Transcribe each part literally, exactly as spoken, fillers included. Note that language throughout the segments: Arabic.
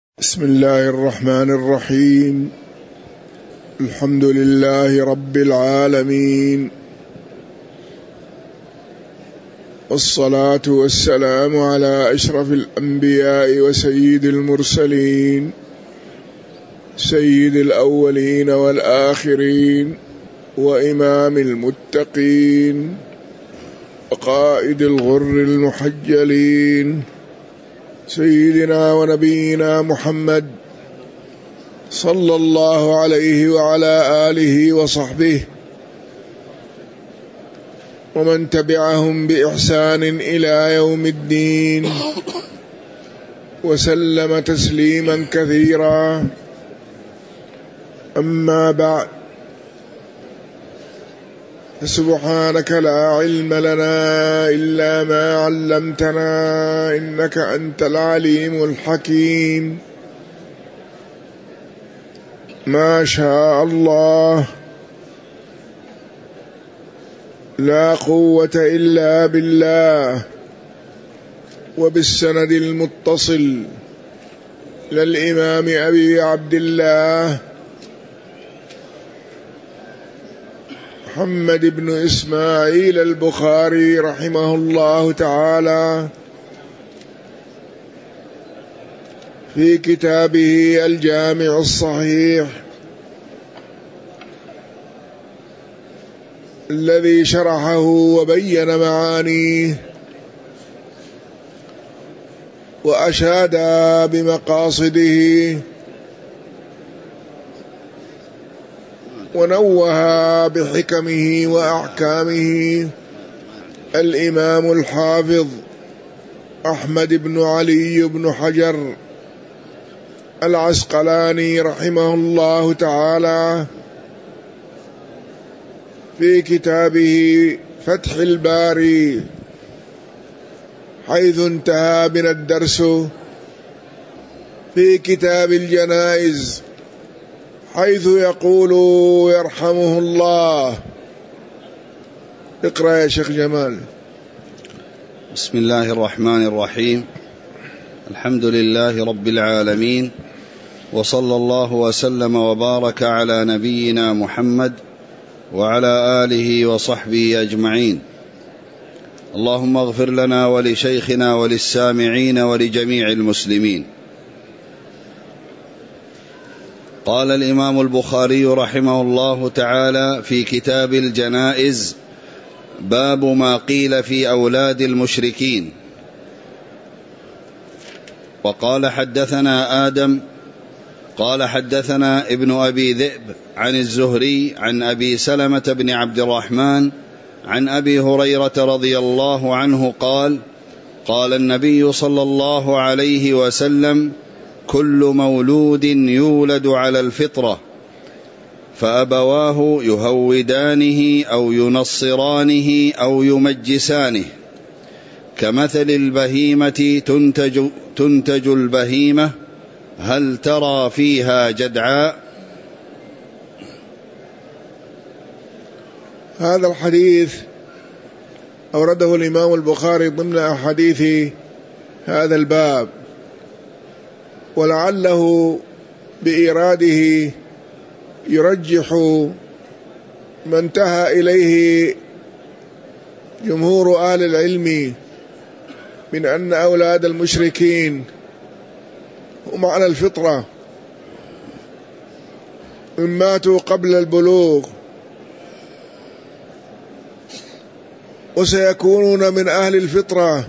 بسم الله الرحمن الرحيم. الحمد لله رب العالمين، والصلاة والسلام على أشرف الأنبياء وسيد المرسلين، سيد الأولين والآخرين، وإمام المتقين، وقائد الغر المحجلين، سيدنا ونبينا محمد صلى الله عليه وعلى آله وصحبه ومن تبعهم بإحسان إلى يوم الدين، وسلم تسليما كثيرا. أما بعد، سبحانك لا علم لنا إلا ما علمتنا إنك أنت العليم الحكيم. ما شاء الله، لا قوة إلا بالله. وبالسند المتصل للإمام أبي عبد الله محمد بن إسماعيل البخاري رحمه الله تعالى في كتابه الجامع الصحيح الذي شرحه وبين معانيه وأشاد بمقاصده ونوه بحكمه وأحكامه الإمام الحافظ أحمد بن علي بن حجر العسقلاني رحمه الله تعالى في كتابه فتح الباري، حيث انتهى بنا الدرس في كتاب الجنائز، حيث يقول يرحمه الله. اقرأ يا شيخ جمال. بسم الله الرحمن الرحيم. الحمد لله رب العالمين، وصلى الله وسلم وبارك على نبينا محمد وعلى آله وصحبه أجمعين. اللهم اغفر لنا ولشيخنا وللسامعين ولجميع المسلمين. قال الإمام البخاري رحمه الله تعالى في كتاب الجنائز: باب ما قيل في أولاد المشركين. وقال حدثنا آدم قال حدثنا ابن أبي ذئب عن الزهري عن أبي سلمة بن عبد الرحمن عن أبي هريرة رضي الله عنه قال: قال النبي صلى الله عليه وسلم: كل مولود يولد على الفطرة، فأبواه يهودانه أو ينصرانه أو يمجسانه، كمثل البهيمة تنتج, تنتج البهيمة، هل ترى فيها جدعاء؟ هذا الحديث أورده الإمام البخاري ضمن أحاديث هذا الباب، ولعله بإيراده يرجح ما انتهى إليه جمهور أهل العلم من أن أولاد المشركين هم على الفطرة، إن ماتوا قبل البلوغ وسيكونون من أهل الفطرة،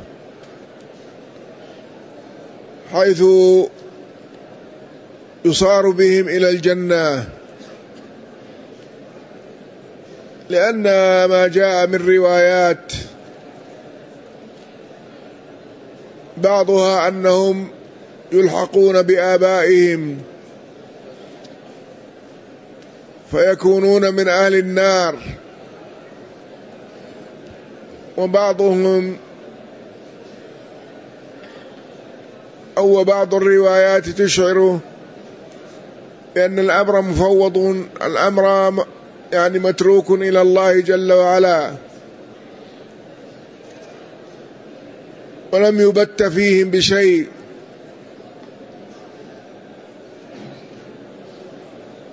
حيث يصار بهم إلى الجنة، لأن ما جاء من روايات بعضها أنهم يلحقون بآبائهم فيكونون من أهل النار، وبعضهم أو بعض الروايات تشعر بأن الأمر مفوض، الأمر يعني متروك إلى الله جل وعلا، ولم يبت فيهم بشيء،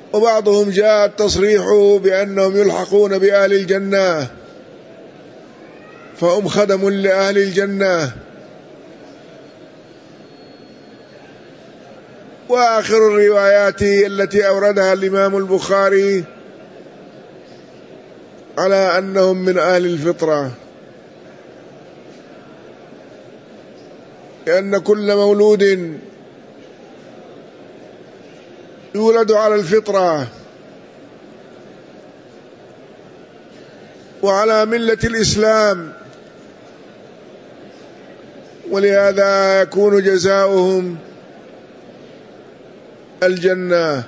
وبعضهم جاء التصريح بأنهم يلحقون بأهل الجنة فهم خدم لأهل الجنة. وآخر الروايات التي أوردها الإمام البخاري على أنهم من أهل الفطرة، لأن كل مولود يولد على الفطرة وعلى ملة الإسلام، ولهذا يكون جزاؤهم الجنة،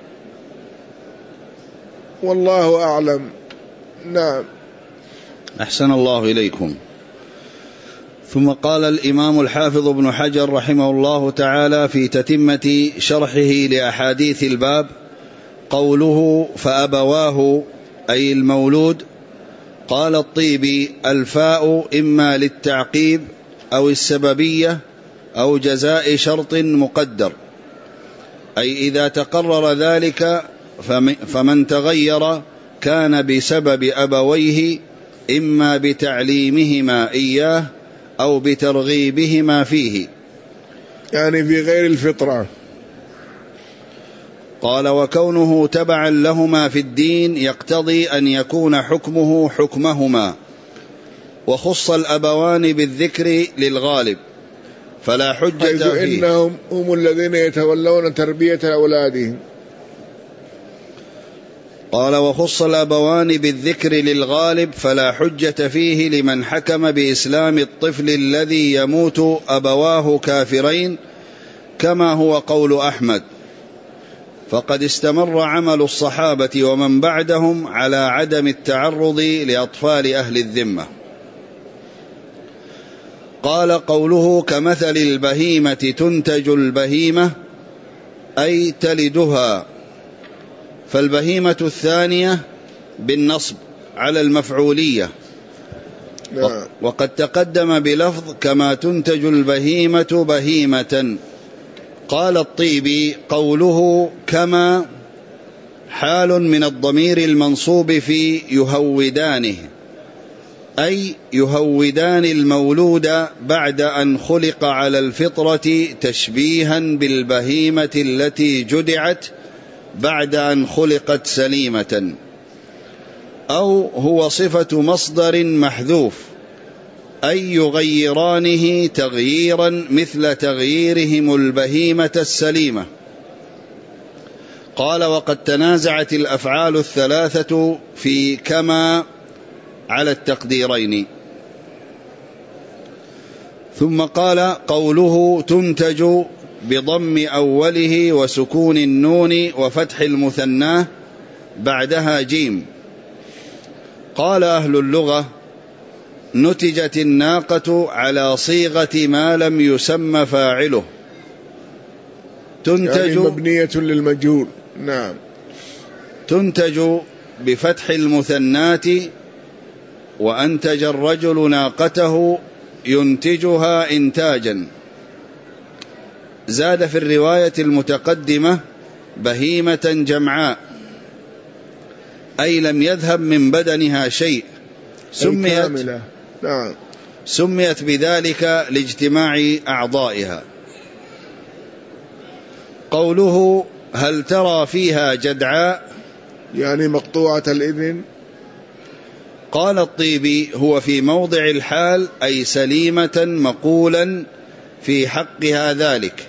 والله أعلم. نعم. أحسن الله إليكم. ثم قال الإمام الحافظ ابن حجر رحمه الله تعالى في تتمة شرحه لأحاديث الباب قوله فأبواه أي المولود. قال الطيبي الفاء إما للتعقيب أو السببية أو جزاء شرط مقدر، أي إذا تقرر ذلك فمن تغير كان بسبب أبويه، إما بتعليمهما إياه أو بترغيبهما فيه، يعني في غير الفطرة. قال وكونه تبعا لهما في الدين يقتضي أن يكون حكمه حكمهما، وخص الأبوان بالذكر للغالب فلا حجة فيه، إنهم هم الذين يتولون تربية أولادهم. قال وخص الأبوان بالذكر للغالب فلا حجة فيه لمن حكم بإسلام الطفل الذي يموت أبواه كافرين، كما هو قول أحمد، فقد استمر عمل الصحابة ومن بعدهم على عدم التعرض لأطفال أهل الذمة. قال قوله كمثل البهيمة تنتج البهيمة أي تلدها، فالبهيمة الثانية بالنصب على المفعولية، وقد تقدم بلفظ كما تنتج البهيمة بهيمة. قال الطيبي قوله كما حال من الضمير المنصوب في يهودانه، أي يهودان المولود بعد أن خلق على الفطرة تشبيها بالبهيمة التي جدعت بعد أن خلقت سليمة، أو هو صفة مصدر محذوف، أي يغيرانه تغييرا مثل تغييرهم البهيمة السليمة. قال وقد تنازعت الأفعال الثلاثة في كما على التقديرين. ثم قال قوله تنتج بضم أوله وسكون النون وفتح المثناه بعدها جيم. قال أهل اللغة نتجت الناقة على صيغة ما لم يسمى فاعله، تنتج يعني مبنية للمجهول. نعم. تنتج بفتح المثنات، وأنتج الرجل ناقته ينتجها إنتاجا. زاد في الرواية المتقدمة بهيمة جمعاء، أي لم يذهب من بدنها شيء، سميت, نعم. سميت بذلك لاجتماع أعضائها. قوله هل ترى فيها جدعاء يعني مقطوعة الإذن. قال الطيبي هو في موضع الحال أي سليمة مقولا في حقها ذلك،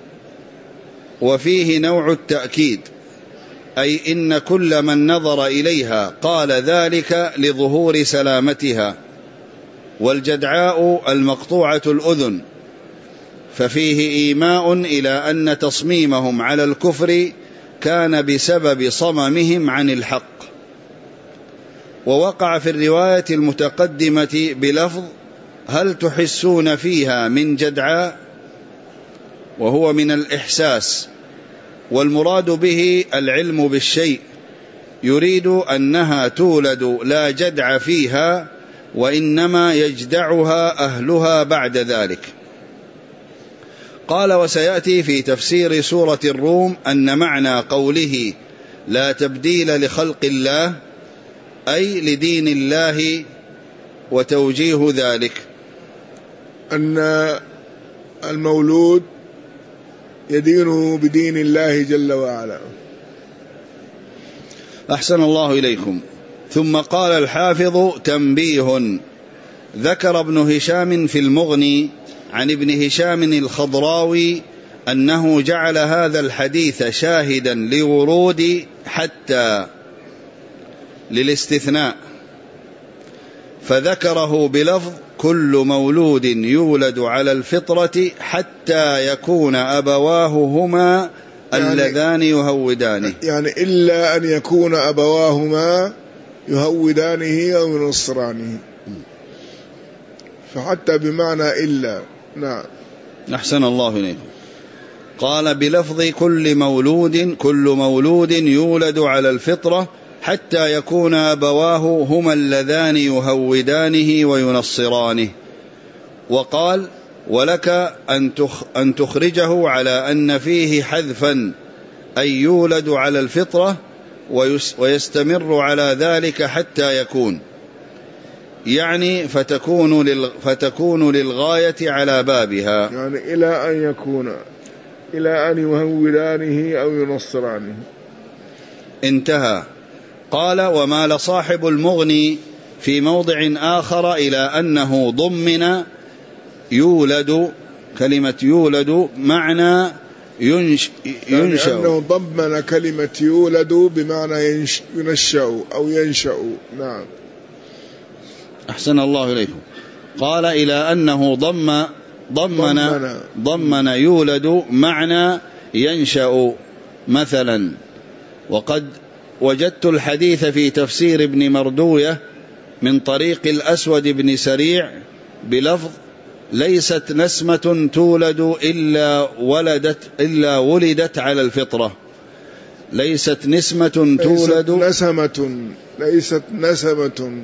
وفيه نوع التأكيد، أي إن كل من نظر إليها قال ذلك لظهور سلامتها. والجدعاء المقطوعة الأذن، ففيه إيماء إلى أن تصميمهم على الكفر كان بسبب صممهم عن الحق. ووقع في الرواية المتقدمة بلفظ هل تحسون فيها من جدعاء، وهو من الإحساس، والمراد به العلم بالشيء، يريد أنها تولد لا جدع فيها، وإنما يجدعها أهلها بعد ذلك. قال وسيأتي في تفسير سورة الروم أن معنى قوله لا تبديل لخلق الله، أي لدين الله وتوجيه ذلك. أن المولود يدين بدين الله جل وعلا. أحسن الله إليكم. ثم قال الحافظ: تنبيه. ذكر ابن هشام في المغني عن ابن هشام الخضراوي أنه جعل هذا الحديث شاهدا لورود حتى للاستثناء، فذكره بلفظ: كل مولود يولد على الفطرة حتى يكون أبواه هما يعني اللذان يهودانه، يعني إلا أن يكون أبواهما يهودانه أو ينصرانه، فحتى بمعنى إلا. نعم. أحسن الله إليكم. قال: بلفظ كل مولود كل مولود يولد على الفطرة حتى يكون أبواه هما اللذان يهودانه وينصرانه. وقال: ولك أن تخرجه على أن فيه حذفا، أي يولد على الفطرة ويستمر على ذلك حتى يكون، يعني فتكون, لل فتكون للغاية على بابها، يعني إلى أن يكون، إلى أن يهودانه أو ينصرانه. انتهى. قال: ومال صاحب المغني في موضع آخر إلى أنه ضمن يولد، كلمة يولد معنى ينش ينشأ، يعني أنه ضمن كلمة يولد بمعنى ينشأ أو ينشأ. نعم. أحسن الله إليكم. قال: إلى أنه ضم ضمن ضمن, ضمن يولد معنى ينشأ مثلا. وقد وجدت الحديث في تفسير ابن مردوية من طريق الأسود بن سريع بلفظ: ليست نسمة تولد إلا ولدت إلا ولدت على الفطرة. ليست نسمة تولد ليست نسمة ليست نسمة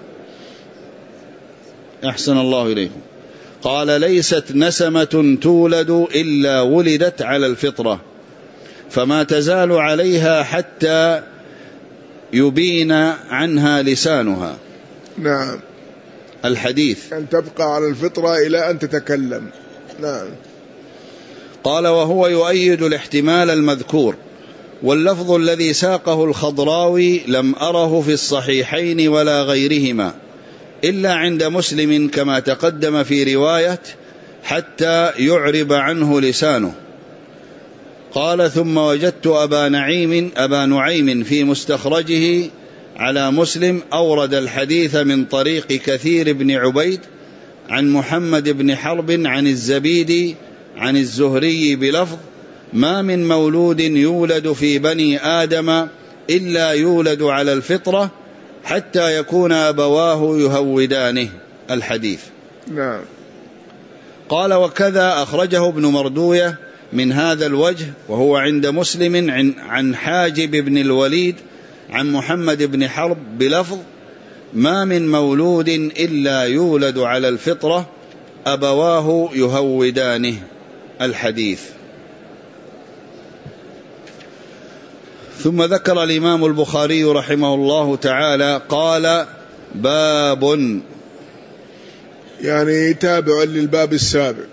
أحسن الله إليكم. قال: ليست نسمة تولد إلا ولدت على الفطرة، فما تزال عليها حتى يبين عنها لسانها. نعم. الحديث أن تبقى على الفطرة إلى أن تتكلم. نعم. قال: وهو يؤيد الاحتمال المذكور، واللفظ الذي ساقه الخضراوي لم أره في الصحيحين ولا غيرهما إلا عند مسلم كما تقدم في رواية حتى يعرب عنه لسانه. قال: ثم وجدت أبا نعيم أبا نعيم في مستخرجه على مسلم أورد الحديث من طريق كثير بن عبيد عن محمد بن حرب عن الزبيدي عن الزهري بلفظ: ما من مولود يولد في بني آدم إلا يولد على الفطرة حتى يكون أبواه يهودانه. الحديث. نعم. قال: وكذا أخرجه ابن مردوية من هذا الوجه، وهو عند مسلم عن حاجب بن الوليد عن محمد بن حرب بلفظ: ما من مولود إلا يولد على الفطرة أبواه يهودانه. الحديث. ثم ذكر الإمام البخاري رحمه الله تعالى قال: باب، يعني تابع للباب السابق.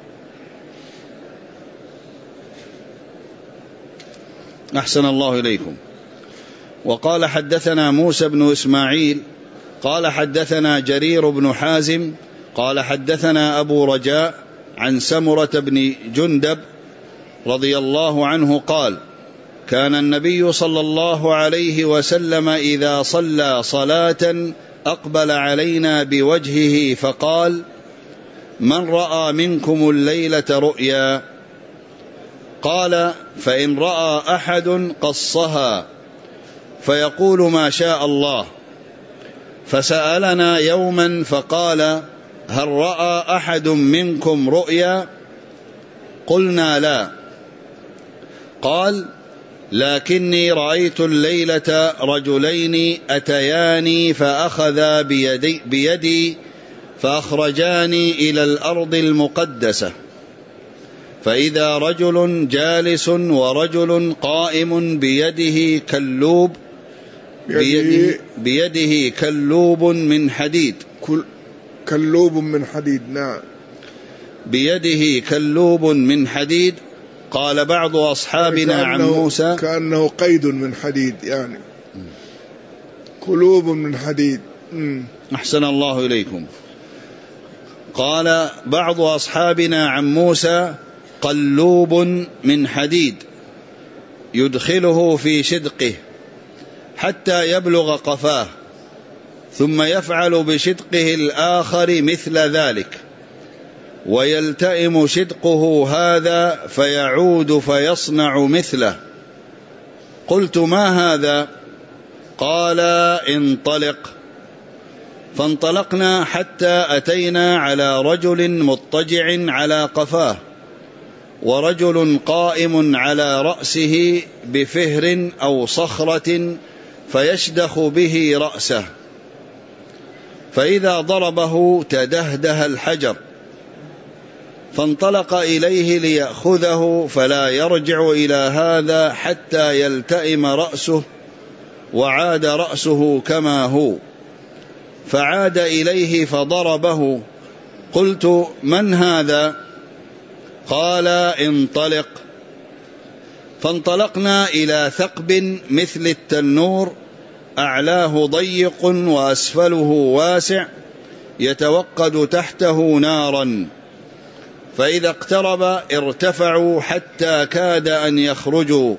أحسن الله إليكم. وقال: حدثنا موسى بن إسماعيل قال حدثنا جرير بن حازم قال حدثنا أبو رجاء عن سمرة بن جندب رضي الله عنه قال: كان النبي صلى الله عليه وسلم إذا صلى صلاة أقبل علينا بوجهه فقال: من رأى منكم الليلة رؤيا؟ قال: فإن رأى أحد قصها فيقول ما شاء الله. فسألنا يوما فقال: هل رأى أحد منكم رؤيا؟ قلنا لا. قال: لكني رأيت الليلة رجلين أتياني فأخذا بيدي, بيدي فأخرجاني إلى الأرض المقدسة، فإذا رجل جالس ورجل قائم بيده كلوب بيده, بيده كلوب من حديد كلوب من حديد نعم بيده كلوب من حديد. قال بعض أصحابنا عن موسى كأنه قيد من حديد، يعني كلوب من حديد. أحسن الله إليكم. قال بعض أصحابنا عن موسى قلوب من حديد يدخله في شدقه حتى يبلغ قفاه، ثم يفعل بشدقه الآخر مثل ذلك، ويلتئم شدقه هذا فيعود فيصنع مثله. قلت ما هذا؟ قال انطلق. فانطلقنا حتى أتينا على رجل مضطجع على قفاه، ورجل قائم على رأسه بفهر أو صخرة فيشدخ به رأسه، فإذا ضربه تدهده الحجر، فانطلق إليه ليأخذه فلا يرجع إلى هذا حتى يلتئم رأسه، وعاد رأسه كما هو، فعاد إليه فضربه. قلت من هذا؟ قال انطلق. فانطلقنا إلى ثقب مثل التنور، أعلاه ضيق وأسفله واسع، يتوقد تحته نارا، فإذا اقترب ارتفعوا حتى كاد أن يخرجوا،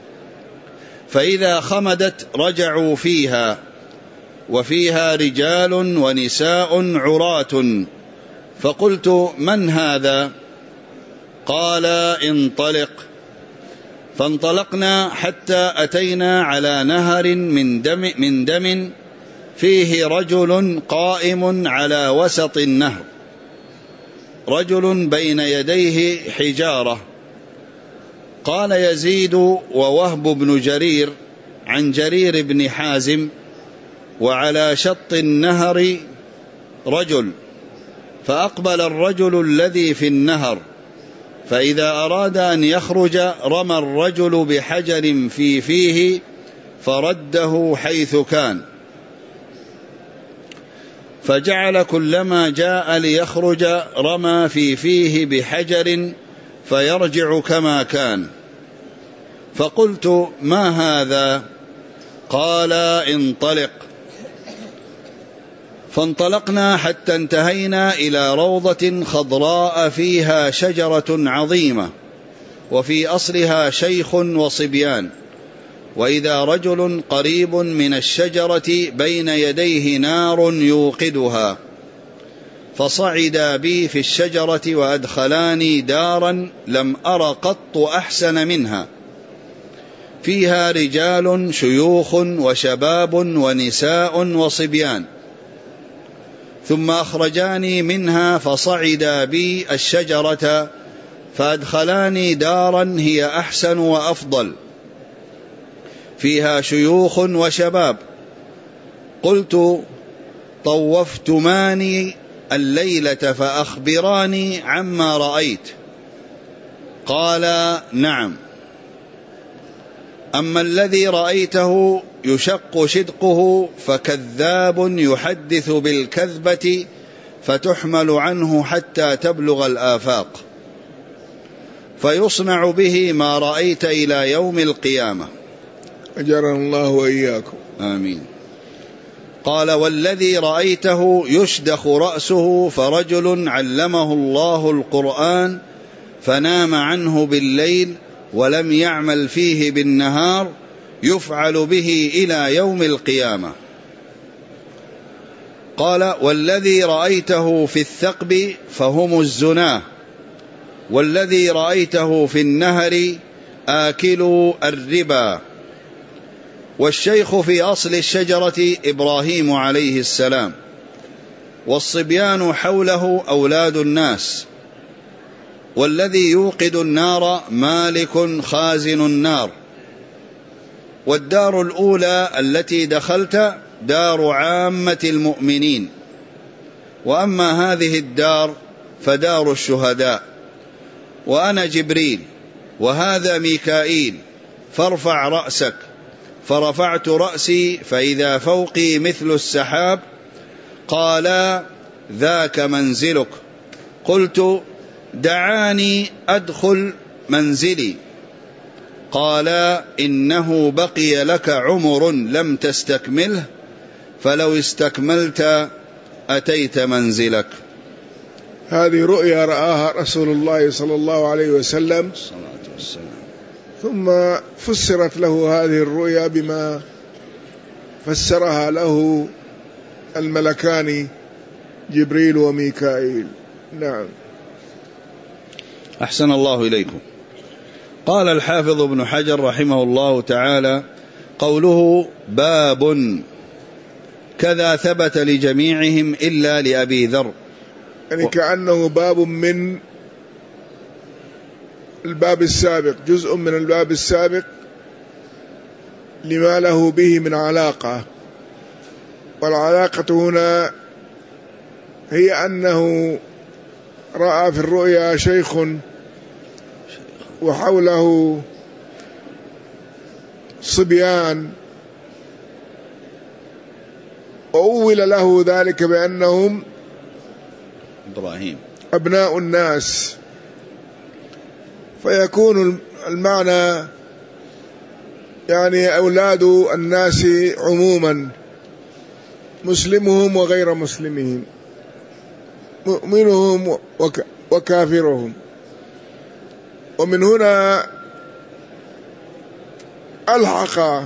فإذا خمدت رجعوا فيها، وفيها رجال ونساء عراة. فقلت من هذا؟ قال انطلق. فانطلقنا حتى أتينا على نهر من دم, من دم فيه رجل قائم على وسط النهر، رجل بين يديه حجارة. قال يزيد ووهب بن جرير عن جرير بن حازم: وعلى شط النهر رجل، فأقبل الرجل الذي في النهر، فإذا أراد أن يخرج رمى الرجل بحجر في فيه فرده حيث كان، فجعل كلما جاء ليخرج رمى في فيه بحجر فيرجع كما كان. فقلت ما هذا؟ قال انطلق. فانطلقنا حتى انتهينا إلى روضة خضراء فيها شجرة عظيمة، وفي أصلها شيخ وصبيان، وإذا رجل قريب من الشجرة بين يديه نار يوقدها، فصعدا بي في الشجرة وأدخلاني دارا لم أر قط أحسن منها، فيها رجال شيوخ وشباب ونساء وصبيان، ثم أخرجاني منها فصعدا بي الشجرة فأدخلاني دارا هي أحسن وأفضل، فيها شيوخ وشباب. قلت طوفتماني الليلة فأخبراني عما رأيت. قال نعم. أما الذي رأيته يشق شدقه فكذاب يحدث بالكذبة فتحمل عنه حتى تبلغ الآفاق، فيصنع به ما رأيت إلى يوم القيامة. أجرنا الله وإياكم. آمين. قال والذي رأيته يشدخ رأسه فرجل علمه الله القرآن فنام عنه بالليل ولم يعمل فيه بالنهار، يفعل به إلى يوم القيامة. قال والذي رأيته في الثقب فهم الزناه، والذي رأيته في النهر آكلوا الربا. والشيخ في أصل الشجرة إبراهيم عليه السلام، والصبيان حوله أولاد الناس، والذي يوقد النار مالك خازن النار. والدار الأولى التي دخلت دار عامة المؤمنين، وأما هذه الدار فدار الشهداء. وأنا جبريل وهذا ميكائيل فارفع رأسك. فرفعت رأسي فإذا فوقي مثل السحاب. قال ذاك منزلك. قلت دعاني أدخل منزلي. قال إنه بقي لك عمر لم تستكمله، فلو استكملت أتيت منزلك. هذه رؤيا رآها رسول الله صلى الله عليه وسلم، ثم فسرت له هذه الرؤيا بما فسرها له الملكان جبريل وميكائيل. نعم. أحسن الله إليكم. قال الحافظ ابن حجر رحمه الله تعالى: قوله باب كذا ثبت لجميعهم إلا لأبي ذر، يعني كأنه باب من الباب السابق، جزء من الباب السابق لما له به من علاقة. والعلاقة هنا هي أنه رأى في الرؤيا شيخ وحوله صبيان، وأول له ذلك بأنهم إبراهيم أبناء الناس، فيكون المعنى يعني أولاد الناس عموما، مسلمهم وغير مسلمهم، مؤمنهم وكافرهم. ومن هنا ألحق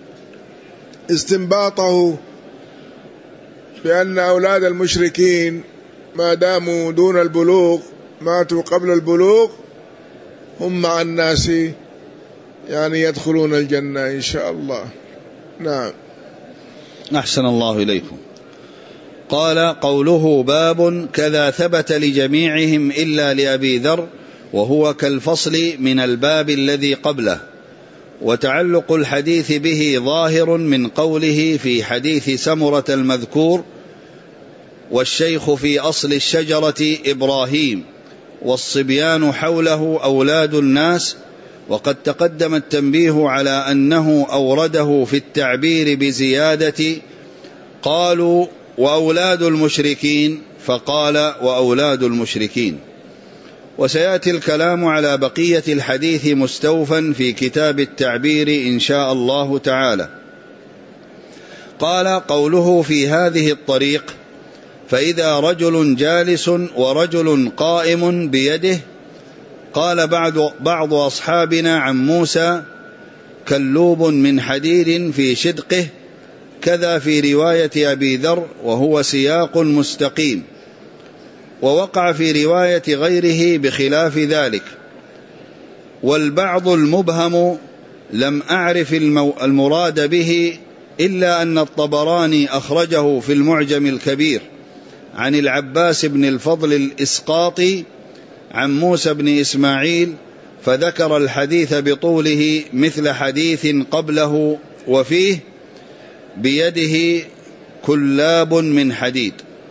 استنباطه بأن أولاد المشركين ما داموا دون البلوغ، ماتوا قبل البلوغ، هم مع الناس يعني يدخلون الجنة إن شاء الله. نعم. أحسن الله إليكم. قال قوله باب كذا ثبت لجميعهم إلا لأبي ذر، وهو كالفصل من الباب الذي قبله. وتعلق الحديث به ظاهر من قوله في حديث سمرة المذكور: والشيخ في أصل الشجرة إبراهيم والصبيان حوله أولاد الناس. وقد تقدم التنبيه على أنه أورده في التعبير بزيادة قالوا وأولاد المشركين، فقال وأولاد المشركين. وسيأتي الكلام على بقية الحديث مستوفا في كتاب التعبير إن شاء الله تعالى. قال قوله في هذه الطريق: فإذا رجل جالس ورجل قائم بيده. قال بعض, بعض أصحابنا عن موسى: كلوب من حديد في شدقه، كذا في رواية أبي ذر، وهو سياق مستقيم. ووقع في رواية غيره بخلاف ذلك. والبعض المبهم لم أعرف المراد به، إلا أن الطبراني أخرجه في المعجم الكبير عن العباس بن الفضل الإسقاطي عن موسى بن إسماعيل، فذكر الحديث بطوله مثل حديث قبله، وفيه بيده كلاب من حديد.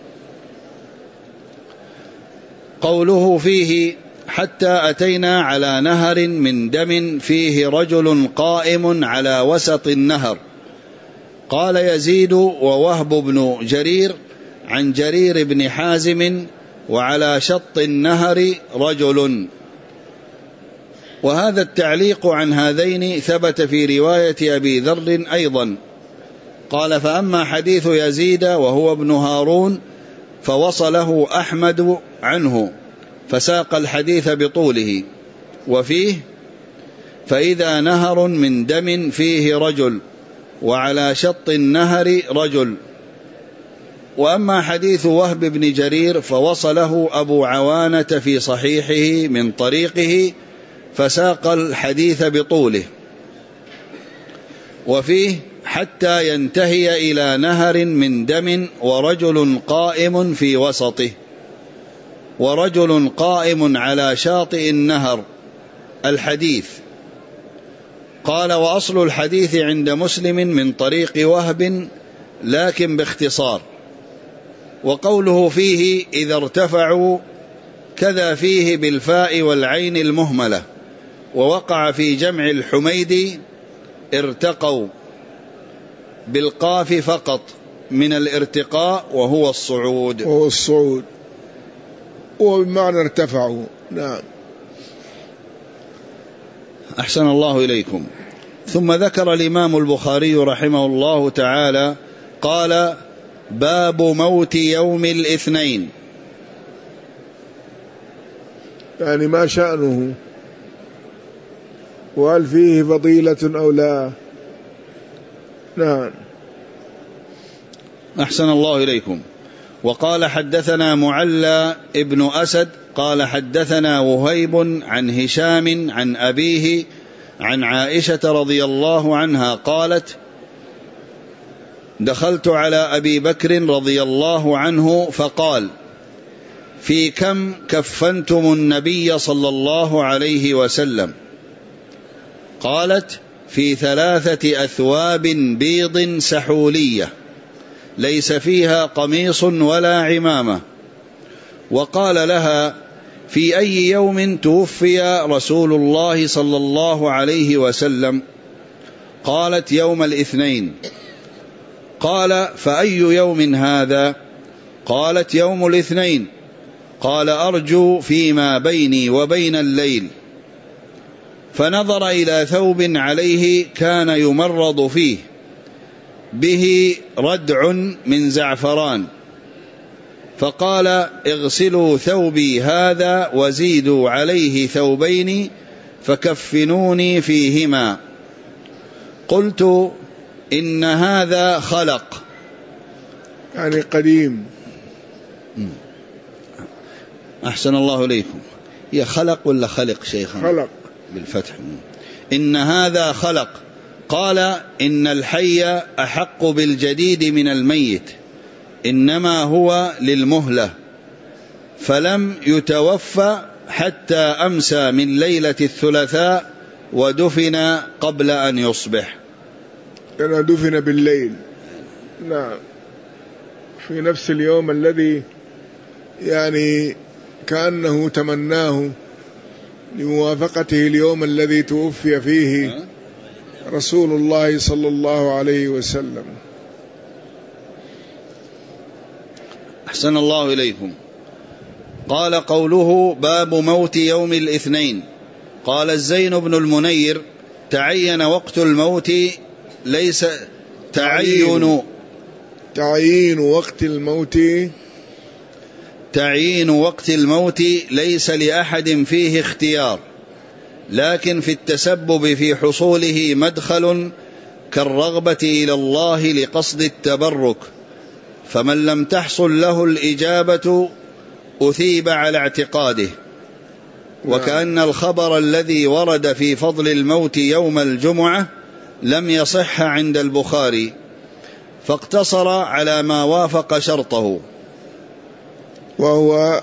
قوله فيه: حتى أتينا على نهر من دم فيه رجل قائم على وسط النهر. قال يزيد ووهب بن جرير عن جرير بن حازم: وعلى شط النهر رجل. وهذا التعليق عن هذين ثبت في رواية أبي ذر أيضا. قال: فأما حديث يزيد وهو ابن هارون فوصله أحمد عنه، فساق الحديث بطوله، وفيه: فإذا نهر من دم فيه رجل، وعلى شط النهر رجل. وأما حديث وهب بن جرير فوصله أبو عوانة في صحيحه من طريقه، فساق الحديث بطوله، وفيه: حتى ينتهي إلى نهر من دم ورجل قائم في وسطه، ورجل قائم على شاطئ النهر، الحديث. قال: وأصل الحديث عند مسلم من طريق وهب لكن باختصار. وقوله فيه: إذا ارتفعوا كذا فيه بالفاء والعين المهملة، ووقع في جمع الحميدي ارتقوا بالقاف فقط من الارتقاء وهو الصعود وهو الصعود وبمعنى ارتفعوا. نعم. أحسن الله إليكم. ثم ذكر الإمام البخاري رحمه الله تعالى قال: باب موت يوم الاثنين. يعني ما شأنه، وهل فيه فضيلة أو لا؟ نعم. أحسن الله إليكم. وقال: حدثنا معلى ابن أسد قال حدثنا وهيب عن هشام عن أبيه عن عائشة رضي الله عنها قالت: دخلت على أبي بكر رضي الله عنه فقال: في كم كفنتم النبي صلى الله عليه وسلم؟ قالت: في ثلاثة أثواب بيض سحولية ليس فيها قميص ولا عمامة. وقال لها: في أي يوم توفي رسول الله صلى الله عليه وسلم؟ قالت: يوم الاثنين. قال: فأي يوم هذا؟ قالت: يوم الاثنين. قال: أرجو فيما بيني وبين الليل. فنظر إلى ثوب عليه كان يمرض فيه به ردع من زعفران، فقال: اغسلوا ثوبي هذا وزيدوا عليه ثوبين فكفنوني فيهما. قلت: إن هذا خلق، يعني قديم. أحسن الله إليكم. هي خلق ولا خلق شيخنا؟ خلق بالفتح. إن هذا خلق. قال: إن الحي أحق بالجديد من الميت، إنما هو للمهلة، فلم يتوفى حتى أمسى من ليلة الثلاثاء ودفن قبل أن يصبح. كان دفن بالليل. نعم. في نفس اليوم الذي يعني كأنه تمناه لموافقته اليوم الذي توفي فيه رسول الله صلى الله عليه وسلم. أحسن الله إليكم. قال: قوله باب موت يوم الاثنين. قال الزين بن المنير: تعين وقت الموت ليس تعين تعيين وقت الموت تعيين وقت الموت ليس لأحد فيه اختيار، لكن في التسبب في حصوله مدخل كالرغبة إلى الله لقصد التبرك، فمن لم تحصل له الإجابة أثيب على اعتقاده. وكأن الخبر الذي ورد في فضل الموت يوم الجمعة لم يصح عند البخاري، فاقتصر على ما وافق شرطه، وهو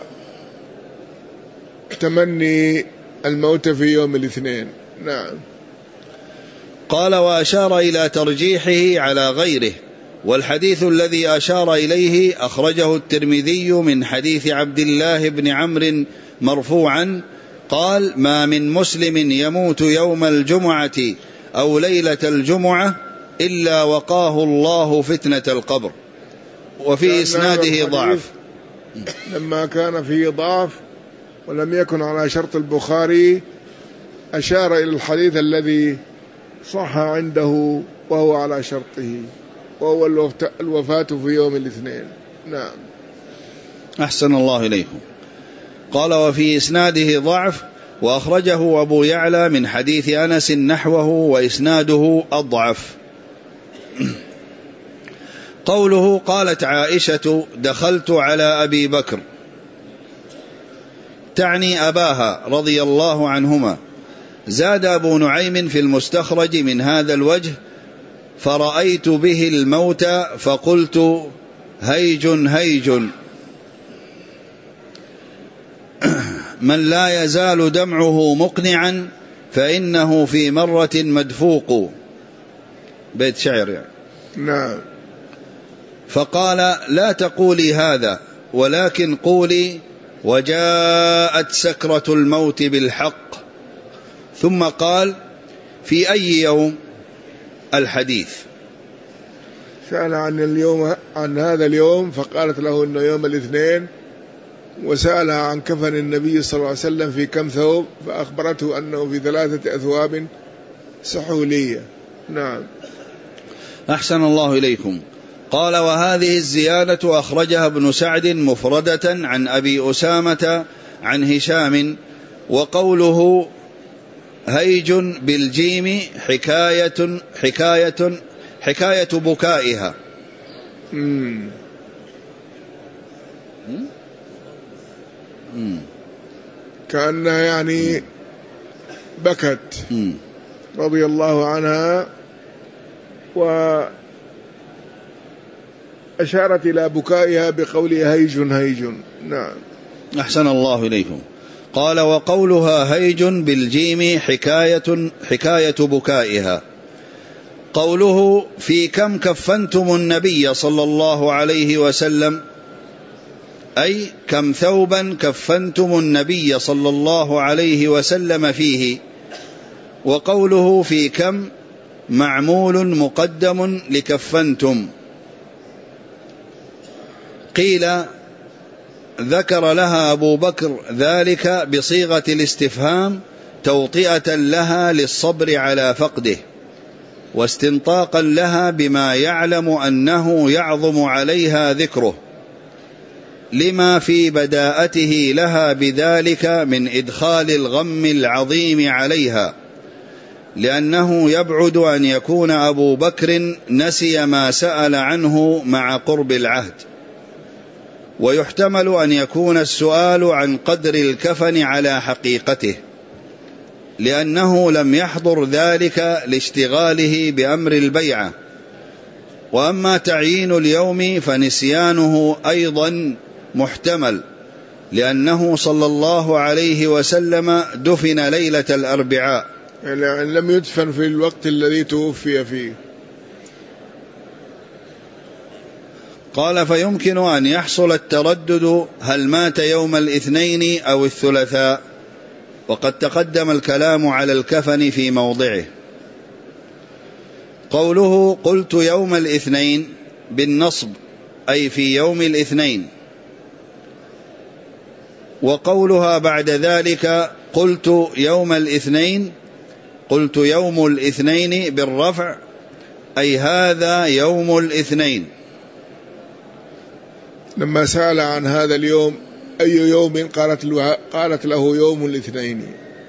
تمني الموت في يوم الاثنين. نعم. قال: وأشار إلى ترجيحه على غيره، والحديث الذي أشار إليه أخرجه الترمذي من حديث عبد الله بن عمرو مرفوعا قال: ما من مسلم يموت يوم الجمعة أو ليلة الجمعة إلا وقاه الله فتنة القبر. وفي إسناده ضعف. لما كان فيه ضعف ولم يكن على شرط البخاري أشار إلى الحديث الذي صح عنده وهو على شرطه، وهو الوفاة في يوم الاثنين. نعم. أحسن الله إليكم. قال: وفي إسناده ضعف، وأخرجه أبو يعلى من حديث أنس نحوه وإسناده أضعف. قوله: قالت عائشة: دخلت على أبي بكر، تعني أباها رضي الله عنهما. زاد أبو نعيم في المستخرج من هذا الوجه: فرأيت به الموت فقلت هيج هيج. من لا يزال دمعه مقنعا فإنه في مرة مدفوق. بيت شعر يعني. نعم. فقال: لا تقولي هذا، ولكن قولي وجاءت سكرة الموت بالحق. ثم قال: في أي يوم الحديث؟ سأل عن اليوم، عن هذا اليوم، فقالت له إنه يوم الاثنين، وسألها عن كفن النبي صلى الله عليه وسلم في كم ثوب، فأخبرته أنه في ثلاثة أثواب سحولية. نعم. أحسن الله إليكم. قال: وهذه الزيادة أخرجها ابن سعد مفردة عن أبي أسامة عن هشام. وقوله هيج بالجيم حكاية حكاية حكاية بكائها. مم. مم. كأنها يعني بكت مم. رضي الله عنها، وأشارت إلى بكائها بقولها هيج هيج. نعم. أحسن الله إليكم. قال: وقولها هيج بالجيم حكاية حكاية بكائها. قوله في كم كفنتم النبي صلى الله عليه وسلم، أي كم ثوبا كفنتم النبي صلى الله عليه وسلم فيه. وقوله في كم معمول مقدم لكفنتم. قيل ذكر لها أبو بكر ذلك بصيغة الاستفهام توطئة لها للصبر على فقده، واستنطاقا لها بما يعلم أنه يعظم عليها ذكره، لما في بداءته لها بذلك من إدخال الغم العظيم عليها، لأنه يبعد أن يكون أبو بكر نسي ما سأل عنه مع قرب العهد. ويحتمل أن يكون السؤال عن قدر الكفن على حقيقته، لأنه لم يحضر ذلك لاشتغاله بأمر البيعة. وأما تعيين اليوم فنسيانه أيضا محتمل، لأنه صلى الله عليه وسلم دفن ليلة الأربعاء، يعني لم يدفن في الوقت الذي توفي فيه. قال: فيمكن أن يحصل التردد هل مات يوم الاثنين أو الثلاثاء، وقد تقدم الكلام على الكفن في موضعه. قوله قلت يوم الاثنين بالنصب، أي في يوم الاثنين. وقولها بعد ذلك قلت يوم الاثنين، قلت يوم الاثنين بالرفع، أي هذا يوم الاثنين. لما سأل عن هذا اليوم أي يوم، قالت له, قالت له يوم الاثنين.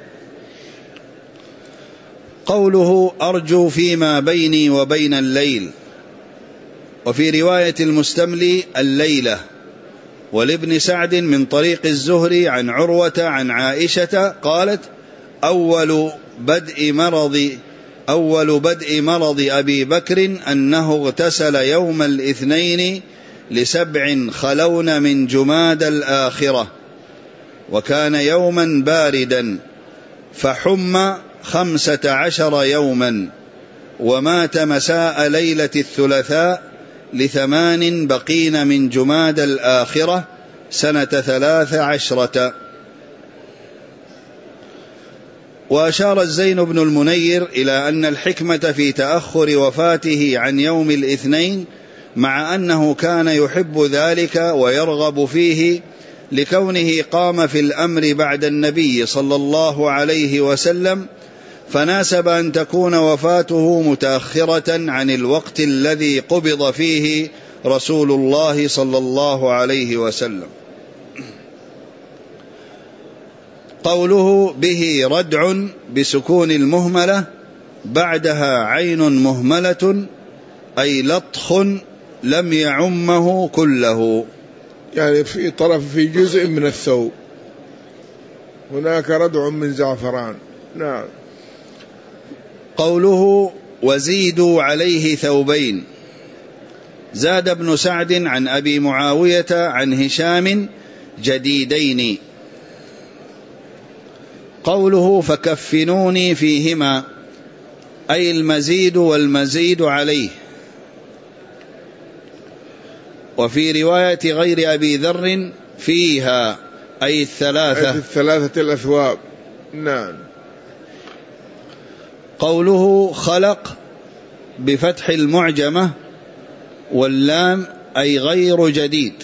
قوله أرجو فيما بيني وبين الليل، وفي رواية المستملي الليلة. ولابن سعد من طريق الزهري عن عروة عن عائشة قالت: أول بدء مرض أول بدء مرض أبي بكر أنه اغتسل يوم الاثنين لسبع خلون من جماد الآخرة، وكان يوما باردا، فحم خمسة عشر يوما، ومات مساء ليلة الثلاثاء لثمان بقين من جماد الآخرة سنة ثلاث عشرة. وأشار الزين بن المنير إلى أن الحكمة في تأخر وفاته عن يوم الاثنين، مع أنه كان يحب ذلك ويرغب فيه لكونه قام في الأمر بعد النبي صلى الله عليه وسلم، فناسب أن تكون وفاته متأخرة عن الوقت الذي قبض فيه رسول الله صلى الله عليه وسلم. قوله به ردع بسكون المهملة بعدها عين مهملة، أي لطخ لم يعمه كله، يعني في طرف في جزء من الثوب، هناك ردع من زعفران. نعم. قوله وزيدوا عليه ثوبين، زاد ابن سعد عن أبي معاوية عن هشام جديدين. قوله فكفنوني فيهما، أي المزيد والمزيد عليه. وفي رواية غير أبي ذر فيها، أي الثلاثة أي الثلاثة الأثواب. نعم. قوله خلق بفتح المعجمة واللام أي غير جديد.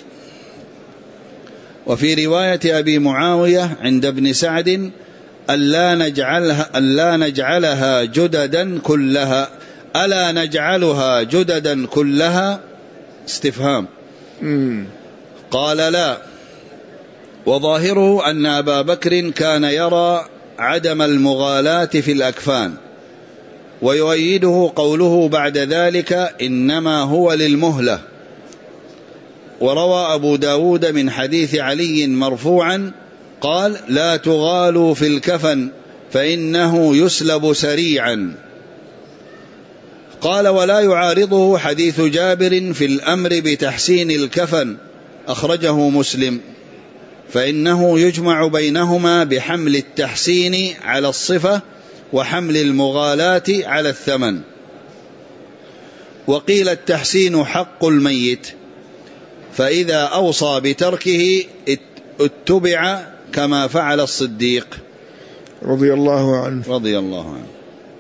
وفي رواية أبي معاوية عند ابن سعد ألا نجعلها, ألا نجعلها جددا كلها، ألا نجعلها جددا كلها استفهام. مم. قال لا، وظاهره أن أبا بكر كان يرى عدم المغالاة في الأكفان، ويؤيده قوله بعد ذلك إنما هو للمهلة. وروى أبو داود من حديث علي مرفوعا قال لا تغالوا في الكفن فإنه يسلب سريعا. قال ولا يعارضه حديث جابر في الأمر بتحسين الكفن أخرجه مسلم، فإنه يجمع بينهما بحمل التحسين على الصفة وحمل المغالاة على الثمن. وقيل التحسين حق الميت، فإذا أوصى بتركه اتبع كما فعل الصديق رضي الله عنه رضي الله عنه.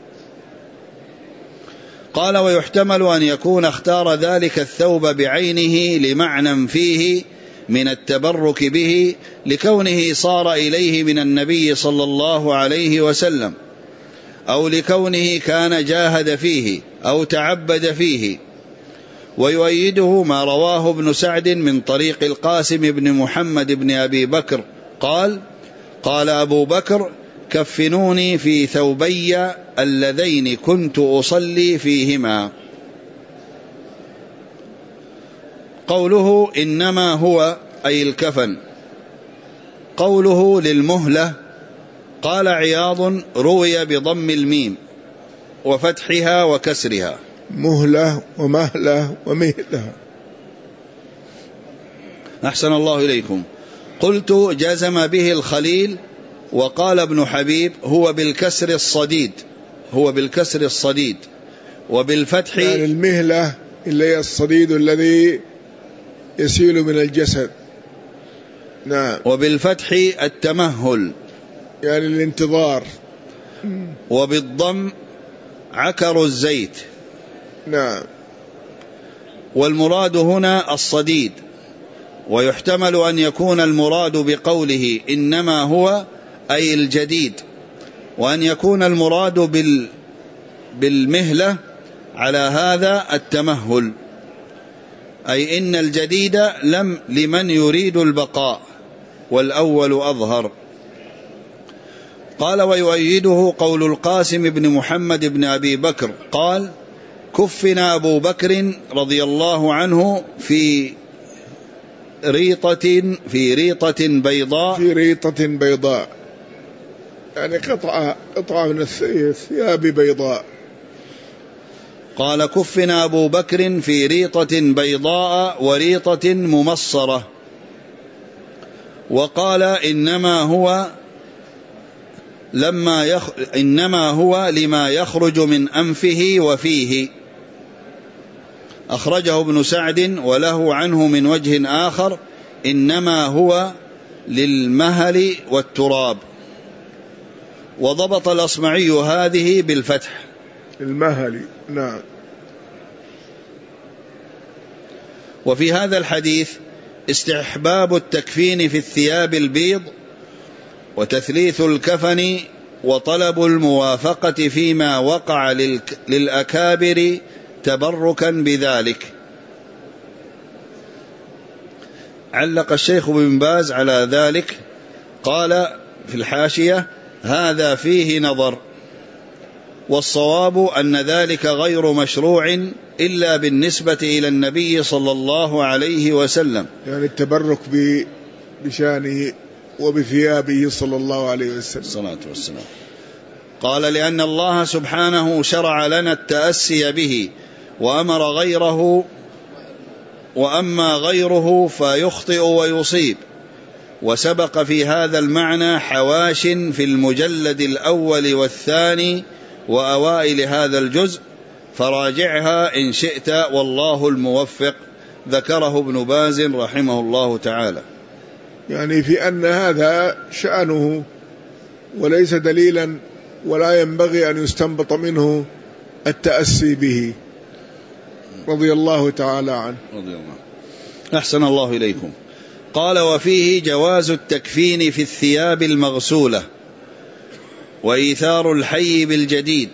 قال ويحتمل أن يكون اختار ذلك الثوب بعينه لمعنى فيه من التبرك به، لكونه صار إليه من النبي صلى الله عليه وسلم، أو لكونه كان جاهد فيه أو تعبد فيه. ويؤيده ما رواه ابن سعد من طريق القاسم بن محمد بن أبي بكر قال قال أبو بكر كفنوني في ثوبي اللذين كنت أصلي فيهما. قوله إنما هو أي الكفن. قوله للمهلة قال عياض روي بضم الميم وفتحها وكسرها، مهلة ومهلة ومهلة. أحسن الله إليكم. قلت جزم به الخليل، وقال ابن حبيب هو بالكسر الصديد، هو بالكسر الصديد وبالفتح يعني المهلة اللي هي الصديد الذي يسيل من الجسد. نعم. وبالفتح التمهل يعني الانتظار. وبالضم عكر الزيت. نعم. والمراد هنا الصديد. ويحتمل أن يكون المراد بقوله إنما هو أي الجديد، وأن يكون المراد بال بالمهلة على هذا التمهل، أي إن الجديد لم لمن يريد البقاء، والأول أظهر. قال ويؤيده قول القاسم بن محمد بن أبي بكر قال كفن أبو بكر رضي الله عنه في ريطة في ريطة بيضاء في ريطة بيضاء يعني قطعة قطعة من الثياب بيضاء. قال كفن أبو بكر في ريطة بيضاء وريطة ممصرة. وقال إنما هو لما يخ... إنما هو لما يخرج من أنفه وفيه. أخرجه ابن سعد وله عنه من وجه آخر إنما هو للمهل والتراب. وضبط الأصمعي هذه بالفتح المهل. نعم. وفي هذا الحديث استحباب التكفين في الثياب البيض وتثليث الكفن وطلب الموافقة فيما وقع للأكابر تبركا بذلك. علق الشيخ بن باز على ذلك قال في الحاشية هذا فيه نظر، والصواب أن ذلك غير مشروع إلا بالنسبة إلى النبي صلى الله عليه وسلم، يعني التبرك بشانه وبثيابه صلى الله عليه وسلم الصلاة والسلام. قال لأن الله سبحانه شرع لنا التأسي به وأمر غيره، وأما غيره فيخطئ ويصيب. وسبق في هذا المعنى حواش في المجلد الأول والثاني وأوائل هذا الجزء، فراجعها إن شئت والله الموفق. ذكره ابن باز رحمه الله تعالى. يعني في أن هذا شأنه وليس دليلا، ولا ينبغي أن يستنبط منه التأسي به رضي الله تعالى عنه. رضي الله. أحسن الله إليكم. قال: وفيه جواز التكفين في الثياب المغسولة، وإيثار الحي بالجديد،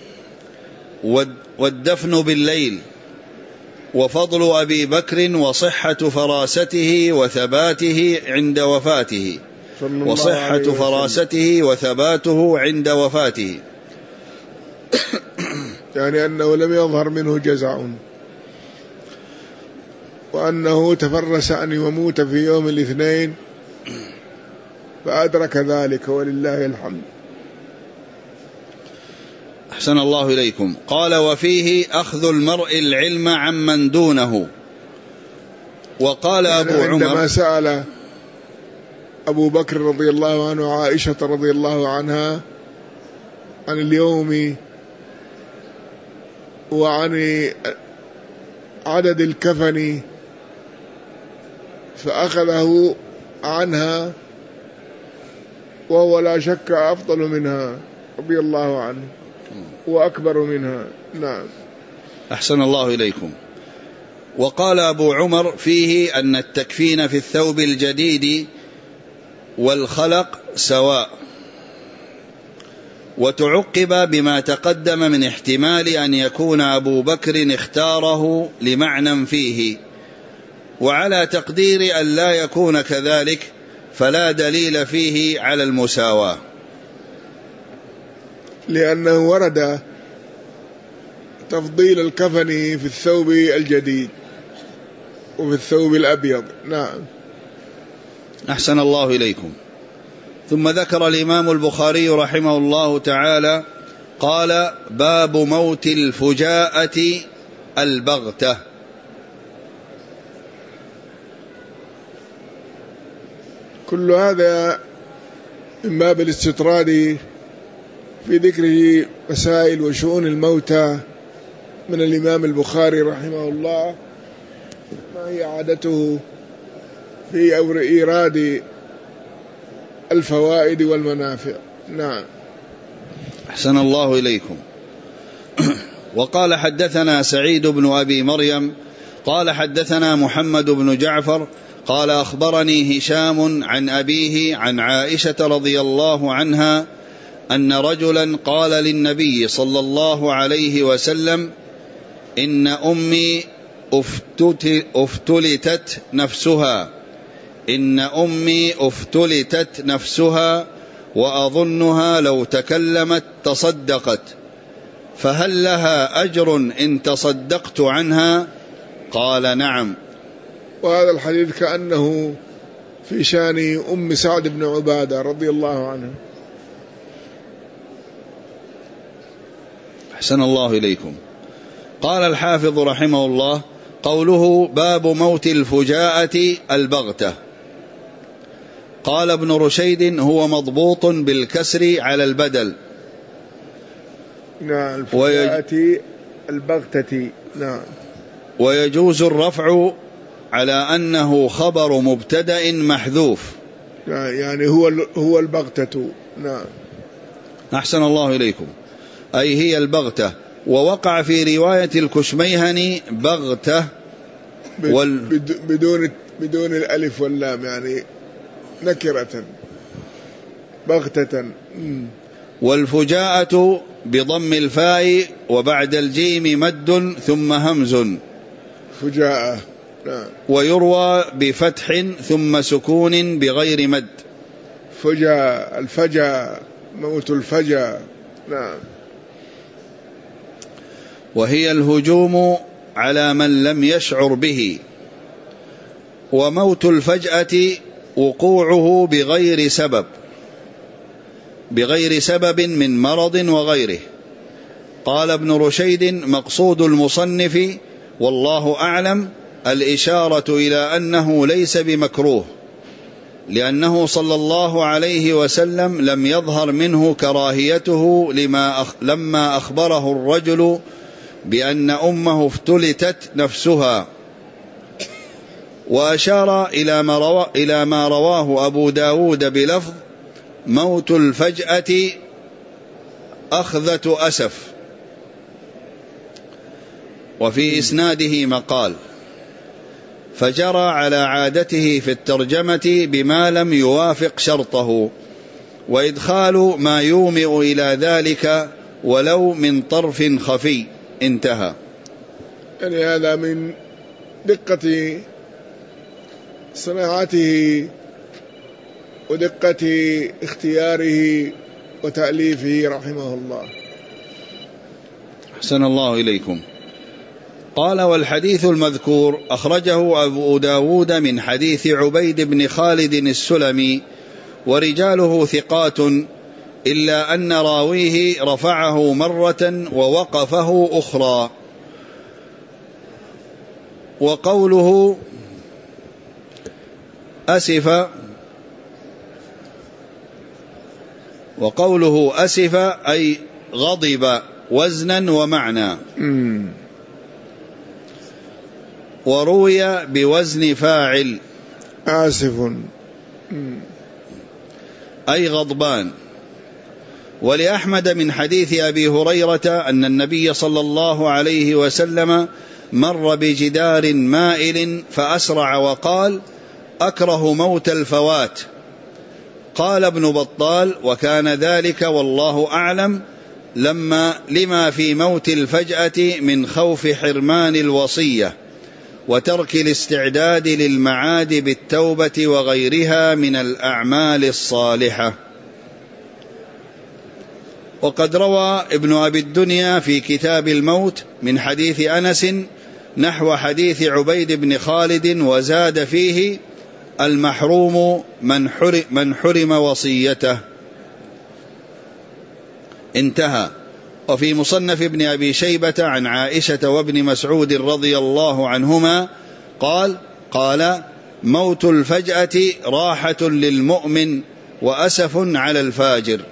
والدفن بالليل، وفضل أبي بكر وصحة فراسته وثباته عند وفاته وصحة فراسته وثباته عند وفاته، يعني أنه لم يظهر منه جزع، وأنه تفرس أن يموت في يوم الاثنين فأدرك ذلك ولله الحمد. أحسن الله إليكم. قال: وفيه أخذ المرء العلم عمن دونه. وقال أبو عمر عندما سأل أبو بكر رضي الله عنه وعائشة رضي الله عنها عن اليوم وعن عدد الكفن فأخذه عنها وهو لا شك أفضل منها رضي الله عنه وأكبر منها. نعم. أحسن الله إليكم. وقال أبو عمر فيه أن التكفين في الثوب الجديد والخلق سواء، وتعقب بما تقدم من احتمال أن يكون أبو بكر اختاره لمعنى فيه، وعلى تقدير أن لا يكون كذلك فلا دليل فيه على المساواة، لأنه ورد تفضيل الكفن في الثوب الجديد وفي الثوب الأبيض. نعم. أحسن الله إليكم. ثم ذكر الإمام البخاري رحمه الله تعالى قال: باب موت الفجاءة البغتة. كل هذا من باب الاستطراد في ذكره مسائل وشؤون الموتى من الإمام البخاري رحمه الله، ما هي عادته في إيراد الفوائد والمنافع. نعم. أحسن الله إليكم. وقال: حدثنا سعيد بن أبي مريم قال حدثنا محمد بن جعفر قال: أخبرني هشام عن أبيه عن عائشة رضي الله عنها أن رجلا قال للنبي صلى الله عليه وسلم: إن أمي افتلتت نفسها إن أمي افتلتت نفسها وأظنها لو تكلمت تصدقت، فهل لها أجر إن تصدقت عنها؟ قال: نعم. وهذا الحديث كأنه في شان أم سعد بن عبادة رضي الله عنها. أحسن الله إليكم. قال الحافظ رحمه الله: قوله باب موت الفجاءة البغتة. قال ابن رشيد: هو مضبوط بالكسر على البدل. نعم. الفجاءة البغتة. نعم. ويجوز الرفع على أنه خبر مبتدأ محذوف، يعني هو هو البغتة. نعم. أحسن الله إليكم. أي هي البغتة. ووقع في رواية الكشميهني بغتة وال... بدون بدون الألف واللام، يعني نكرة بغتة. والفجاءة بضم الفاء وبعد الجيم مد ثم همز فجاءة. نعم. ويروى بفتح ثم سكون بغير مد فجاء الفجاء موت الفجاء. نعم. وهي الهجوم على من لم يشعر به. وموت الفجأة وقوعه بغير سبب بغير سبب من مرض وغيره. قال ابن رشيد: مقصود المصنف والله أعلم الإشارة إلى أنه ليس بمكروه، لأنه صلى الله عليه وسلم لم يظهر منه كراهيته لما أخ لما أخبره الرجل بأن أمه افتلتت نفسها، وأشار إلى ما, روى إلى ما رواه أبو داود بلفظ موت الفجأة أخذة أسف، وفي إسناده مقال، فجرى على عادته في الترجمة بما لم يوافق شرطه، وإدخال ما يومئ إلى ذلك ولو من طرف خفي. انتهى. يعني هذا من دقة صناعته ودقة اختياره وتأليفه رحمه الله. أحسن الله إليكم. قال: والحديث المذكور أخرجه أبو داود من حديث عبيد بن خالد السلمي، ورجاله ثقات، إلا أن راويه رفعه مرة ووقفه أخرى. وقوله أسف وقوله أسف أي غضب وزنا ومعنى، وروي بوزن فاعل آسف أي غضبان. ولأحمد من حديث أبي هريرة أن النبي صلى الله عليه وسلم مر بجدار مائل فأسرع وقال: أكره موت الفوات. قال ابن بطال: وكان ذلك والله أعلم لما لما في موت الفجأة من خوف حرمان الوصية وترك الاستعداد للمعاد بالتوبة وغيرها من الأعمال الصالحة. وقد روى ابن أبي الدنيا في كتاب الموت من حديث أنس نحو حديث عبيد بن خالد، وزاد فيه: المحروم من حرم, من حرم وصيته. انتهى. وفي مصنف ابن أبي شيبة عن عائشة وابن مسعود رضي الله عنهما قال: قال: موت الفجأة راحة للمؤمن وأسف على الفاجر.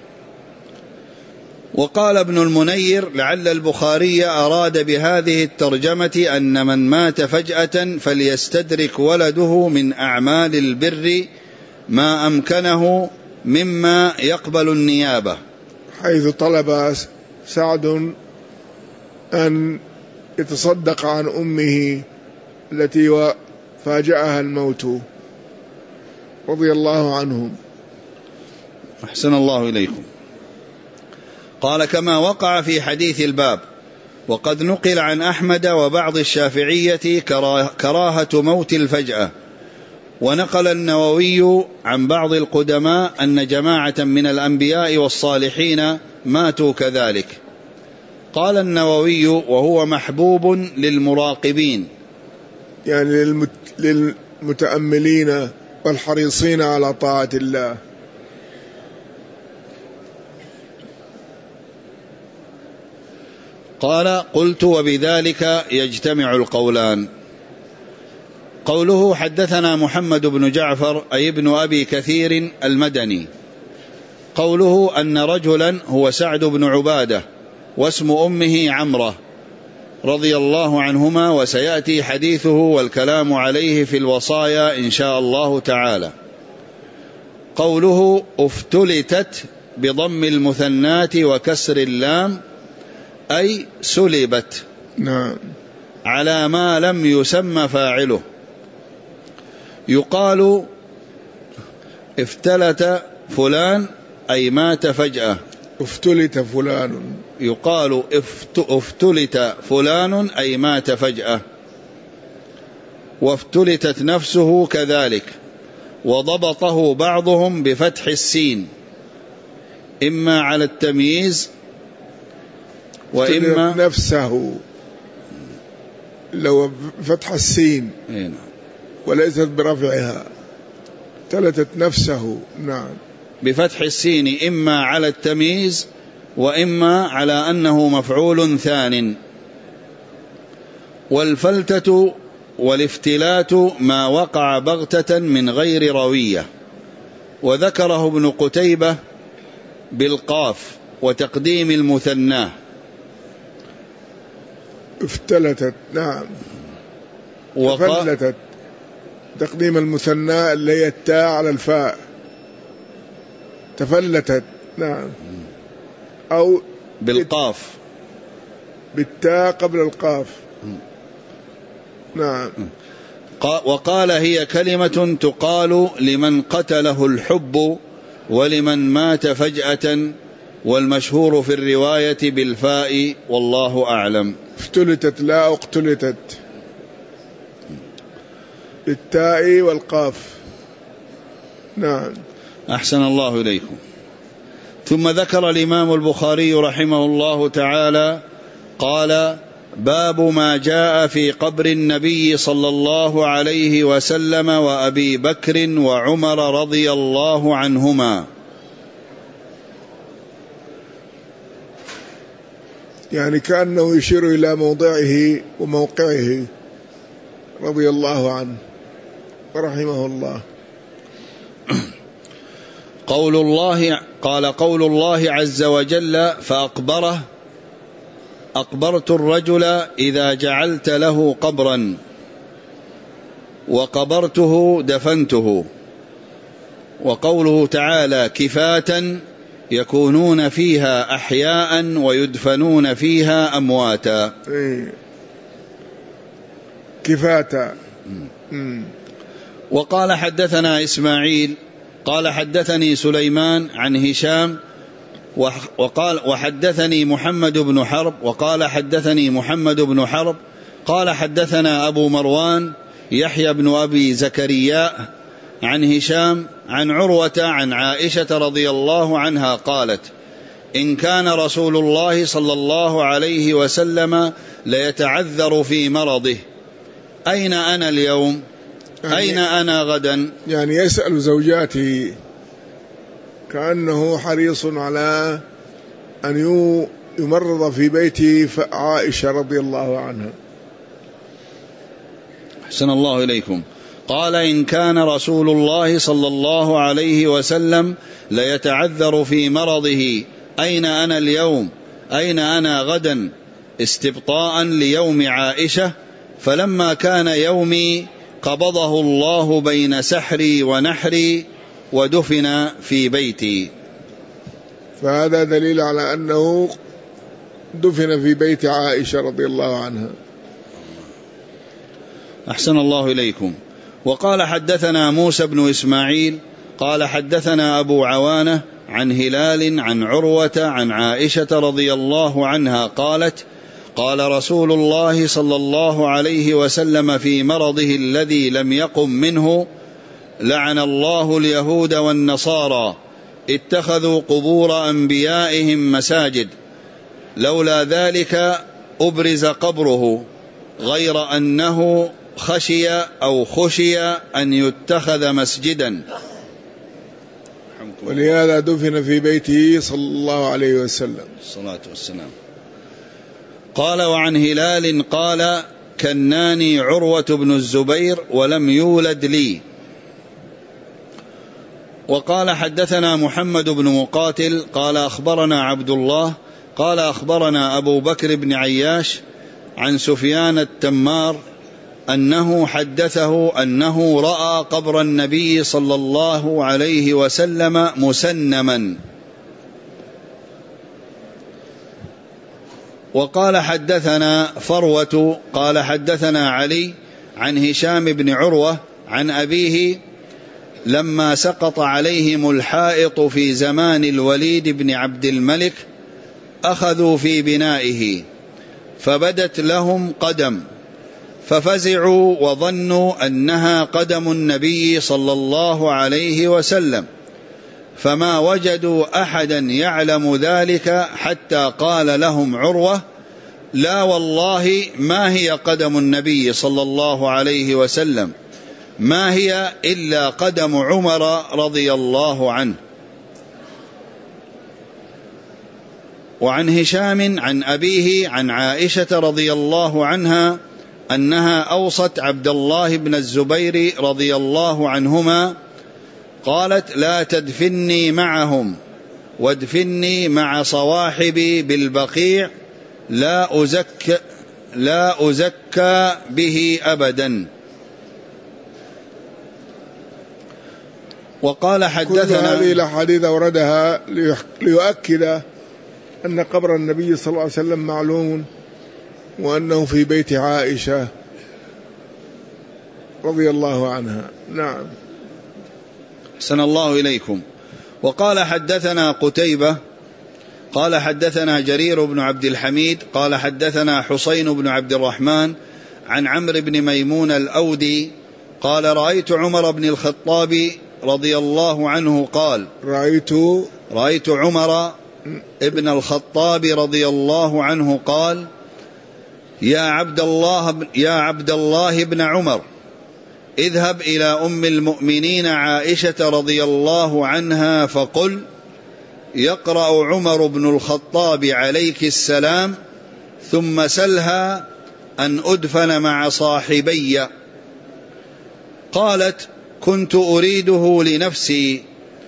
وقال ابن المنير: لعل البخاري أراد بهذه الترجمة أن من مات فجأة فليستدرك ولده من أعمال البر ما أمكنه مما يقبل النيابة، حيث طلب سعد أن يتصدق عن أمه التي فاجأها الموت رضي الله عنهم. أحسن الله إليكم. قال: كما وقع في حديث الباب. وقد نقل عن أحمد وبعض الشافعية كراهة موت الفجأة. ونقل النووي عن بعض القدماء أن جماعة من الأنبياء والصالحين ماتوا كذلك. قال النووي: وهو محبوب للمراقبين، يعني للمتأملين والحريصين على طاعة الله. قال: قلت: وبذلك يجتمع القولان. قوله: حدثنا محمد بن جعفر أي ابن أبي كثير المدني. قوله: أن رجلا هو سعد بن عبادة واسم أمه عمرة رضي الله عنهما، وسيأتي حديثه والكلام عليه في الوصايا إن شاء الله تعالى. قوله: افتلتت بضم المثنات وكسر اللام أي سلبت، نعم، على ما لم يسمى فاعله. يقال افتلت فلان أي مات فجأة. افتلت فلان. يقال افتلت فلان أي مات فجأة. وافتلتت نفسه كذلك. وضبطه بعضهم بفتح السين إما على التمييز وإما نفسه لو فتح السين وليست برفعها، تلتت نفسه. نعم، بفتح السين إما على التمييز وإما على أنه مفعول ثان. والفلتة والافتلات ما وقع بغتة من غير روية. وذكره ابن قتيبة بالقاف وتقديم المثنى. افتلتت، نعم، وفلتت تقديم المثنى اللي هي التاء على الفاء، تفلتت. نعم. أو بالقاف، بالتاء قبل القاف. نعم. وقال هي كلمة تقال لمن قتله الحب ولمن مات فجأة، والمشهور في الرواية بالفاء والله أعلم. افتلتت لا اقتلتت، بالتاء والقاف. نعم. أحسن الله إليكم. ثم ذكر الإمام البخاري رحمه الله تعالى قال: باب ما جاء في قبر النبي صلى الله عليه وسلم وأبي بكر وعمر رضي الله عنهما. يعني كأنه يشير إلى موضعه وموقعه رضي الله عنه ورحمه الله. قول الله قال قول الله عز وجل: فأقبره أقبرت الرجل إذا جعلت له قبرا، وقبرته دفنته. وقوله تعالى: كفاة يكونون فيها أحياء ويدفنون فيها أمواتا. كفاة. وقال حدثنا إسماعيل قال حدثني سليمان عن هشام وقال وحدثني محمد بن حرب وقال حدثني محمد بن حرب قال حدثنا أبو مروان يحيى بن أبي زكريا عن هشام عن عروة عن عائشة رضي الله عنها قالت: إن كان رسول الله صلى الله عليه وسلم ليتعذر في مرضه، أين أنا اليوم؟ يعني أين أنا غدا؟ يعني يسأل زوجاته كأنه حريص على أن يمرض في بيته عائشة رضي الله عنها. أحسن الله إليكم. قال: إن كان رسول الله صلى الله عليه وسلم ليتعذر في مرضه، أين أنا اليوم؟ أين أنا غدا؟ استبطاء ليوم عائشة. فلما كان يومي قبضه الله بين سحري ونحري ودفن في بيتي. فهذا دليل على أنه دفن في بيت عائشة رضي الله عنها. أحسن الله إليكم. وقال حدثنا موسى بن إسماعيل قال حدثنا أبو عوانة عن هلال عن عروة عن عائشة رضي الله عنها قالت: قال رسول الله صلى الله عليه وسلم في مرضه الذي لم يقم منه: لعن الله اليهود والنصارى اتخذوا قبور أنبيائهم مساجد، لولا ذلك أبرز قبره، غير أنه خشي أو خشي أن يتخذ مسجدا. ولهذا دفن في بيته صلى الله عليه وسلم الصلاة والسلام. قال: وعن هلال قال: كناني عروة بن الزبير ولم يولد لي. وقال حدثنا محمد بن مقاتل قال أخبرنا عبد الله قال أخبرنا أبو بكر بن عياش عن سفيان التمار أنه حدثه أنه رأى قبر النبي صلى الله عليه وسلم مسنما. وقال حدثنا فروة قال حدثنا علي عن هشام بن عروة عن أبيه لما سقط عليهم الحائط في زمان الوليد بن عبد الملك أخذوا في بنائه، فبدت لهم قدم، ففزعوا وظنوا أنها قدم النبي صلى الله عليه وسلم، فما وجدوا أحدا يعلم ذلك حتى قال لهم عروة: لا والله ما هي قدم النبي صلى الله عليه وسلم، ما هي إلا قدم عمر رضي الله عنه. وعن هشام عن أبيه عن عائشة رضي الله عنها أنها أوصت عبد الله بن الزبير رضي الله عنهما قالت: لا تدفني معهم، وادفني مع صواحبي بالبقيع، لا أزك لا أزكى به أبدا. وقال حدثنا. كل هذه الأحاديث أوردها ليؤكد أن قبر النبي صلى الله عليه وسلم معلوم، وأنه في بيت عائشة رضي الله عنها. نعم. أحسن الله إليكم. وقال حدثنا قتيبة قال حدثنا جرير بن عبد الحميد قال حدثنا حسين بن عبد الرحمن عن عمرو بن ميمون الأودي قال رأيت عمر بن الخطاب رضي الله عنه قال رأيت رأيت عمر ابن الخطاب رضي الله عنه قال يا عبد الله يا عبد الله بن عمر اذهب إلى أم المؤمنين عائشة رضي الله عنها فقل يقرأ عمر بن الخطاب عليك السلام ثم سلها أن أدفن مع صاحبي. قالت كنت أريده لنفسي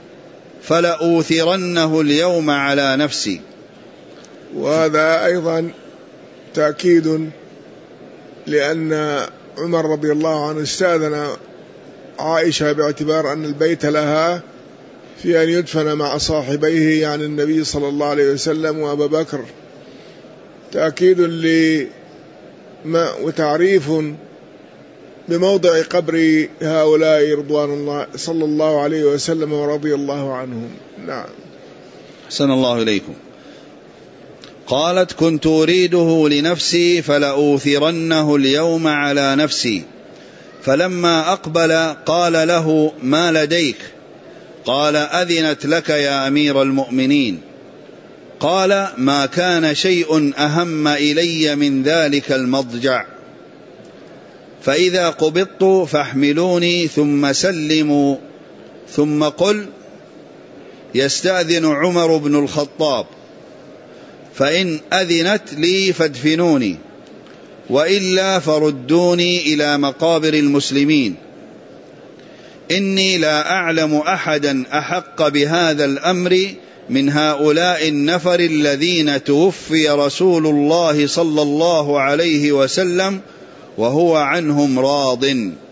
فلأوثرنه اليوم على نفسي. وهذا أيضا تأكيد، لأن عمر رضي الله عنه استأذن عائشة باعتبار أن البيت لها في أن يدفن مع صاحبيه، يعني النبي صلى الله عليه وسلم وأبا بكر، تأكيد لما وتعريف بموضع قبر هؤلاء رضوان الله صلى الله عليه وسلم ورضي الله عنهم. نعم. أحسن الله إليكم. قالت كنت أريده لنفسي فلأوثرنه اليوم على نفسي. فلما أقبل قال له ما لديك؟ قال أذنت لك يا أمير المؤمنين. قال ما كان شيء أهم إلي من ذلك المضجع، فإذا قبضت فاحملوني ثم سلموا ثم قل يستأذن عمر بن الخطاب، فإن أذنت لي فادفنوني، وإلا فردوني إلى مقابر المسلمين، إني لا أعلم أحدا أحق بهذا الأمر من هؤلاء النفر الذين توفي رسول الله صلى الله عليه وسلم وهو عنهم راض،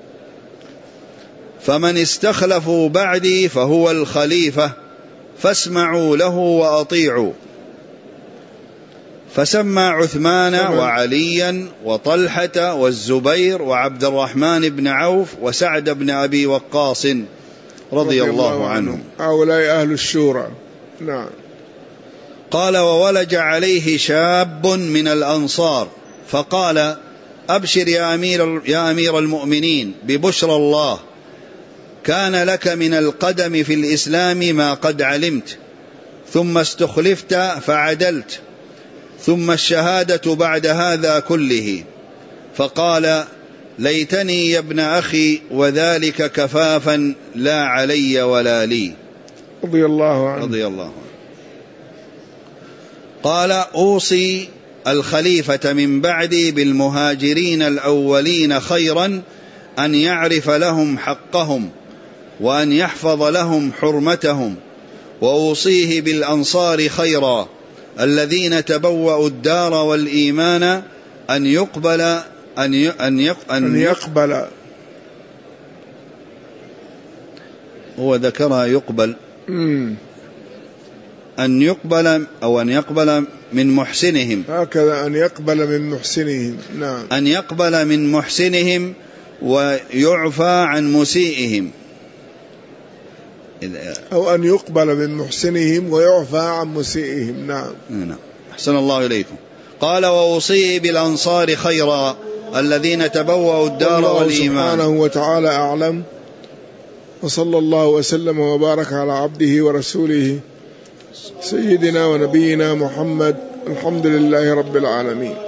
فمن استخلفوا بعدي فهو الخليفة فاسمعوا له وأطيعوا. فسمى عثمان وعليا وطلحة والزبير وعبد الرحمن بن عوف وسعد بن أبي وقاص رضي الله عنهم. هؤلاء أهل الشورى. نعم. قال وولج عليه شاب من الأنصار فقال أبشر يا أمير, يا أمير المؤمنين ببشرى الله، كان لك من القدم في الإسلام ما قد علمت، ثم استخلفت فعدلت، ثم الشهادة بعد هذا كله. فقال ليتني يا ابن أخي وذلك كفافا لا علي ولا لي. رضي الله عنه. رضي الله عنه. قال أوصي الخليفة من بعدي بالمهاجرين الأولين خيرا أن يعرف لهم حقهم وأن يحفظ لهم حرمتهم، وأوصيه بالأنصار خيرا الذين تبوأوا الدار والإيمان أن يقبل أن أن أن يقبل هو ذكرها يقبل مم. أن يقبل أو أن يقبل من محسنهم، هكذا أن يقبل من محسنهم. نعم. أن يقبل من محسنهم ويعفى عن مسيئهم، أو أن يقبل من محسنهم ويعفى عن مسيئهم. نعم. نعم. أحسن الله إليكم. قال وأوصيه بالأنصار خيرا الذين تبوأوا الدار والإيمان. سبحانه وتعالى أعلم، وصلى الله وسلم وبارك على عبده ورسوله سيدنا ونبينا محمد. الحمد لله رب العالمين.